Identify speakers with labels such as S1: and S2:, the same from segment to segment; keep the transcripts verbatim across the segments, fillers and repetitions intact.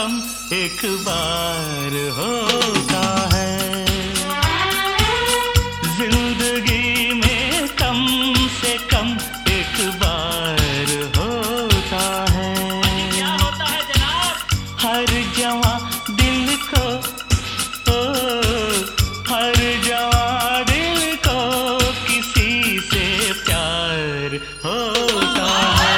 S1: कम एक बार होता है। जिंदगी में कम से कम एक बार होता है।
S2: क्या होता है जनाब?
S1: हर जवां दिल को ओ, हर जवां दिल को किसी से प्यार होता है।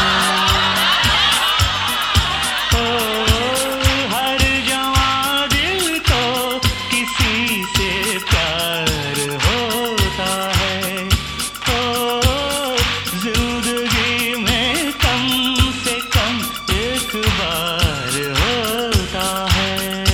S1: ओ, हर जवां दिल को किसी से प्यार होता है। ओ, जिंदगी में कम से कम एक बार होता है।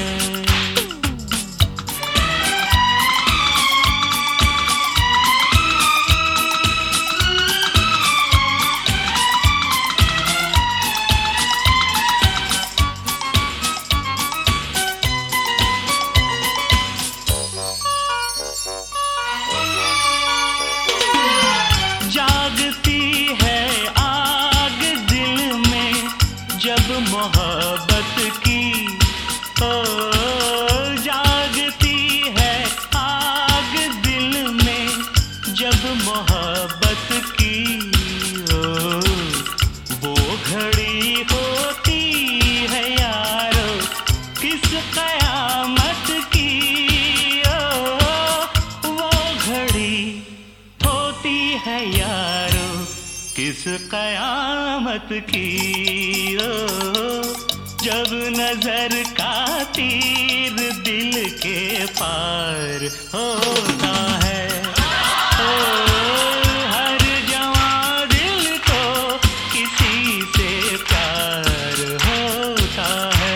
S1: जागती है आग दिल में जब मोहब्बत की, ओ जागती है आग दिल में जब मोहब्बत की। ओ वो घड़ी होती है यारो किस कयामत की। ओ वो घड़ी होती है यारो किस कयामत की। ओ जब नजर का तीर दिल के पार होता है। ओ हर जवां दिल को किसी से प्यार होता है।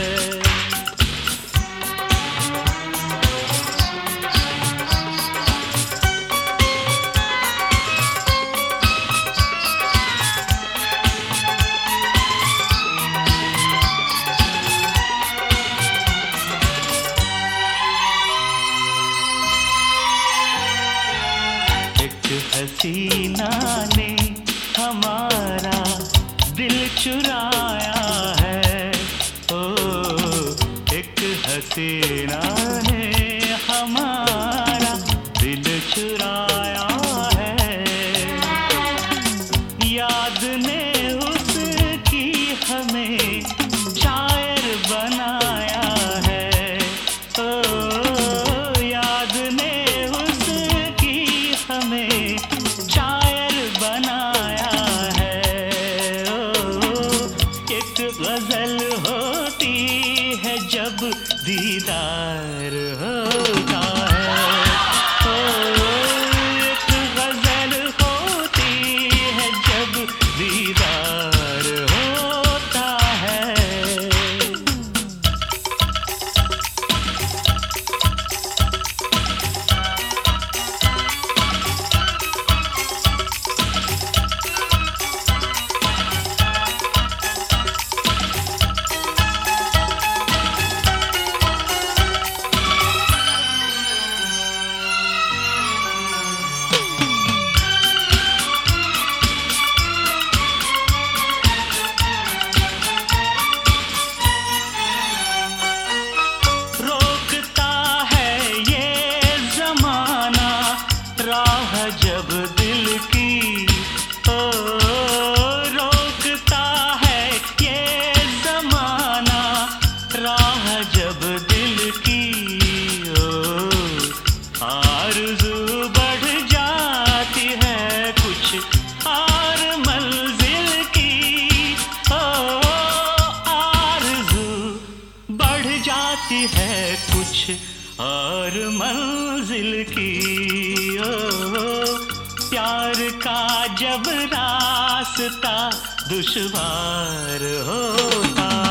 S1: हसीना ने हमारा दिल चुराया है। ओ एक हसीना ने हमारा दिल चुराया है। याद ने उसकी हमें शायर बनाया है। ओ याद ने उसकी हमें शायर बनाया है। ओ एक गजल होती है जब दीदार होता है। ओ एक गजल होती है जब दीदार होता है। रोकता है ये जमाना राह जब दिल की। ओ रोकता है ये जमाना राह जब दिल की। ओ आरज़ू बढ़ जाती है कुछ और मंजिल की। ओ आरज़ू बढ़ जाती है कुछ और मंजिल की। ओ प्यार का जब रास्ता दुश्वार होता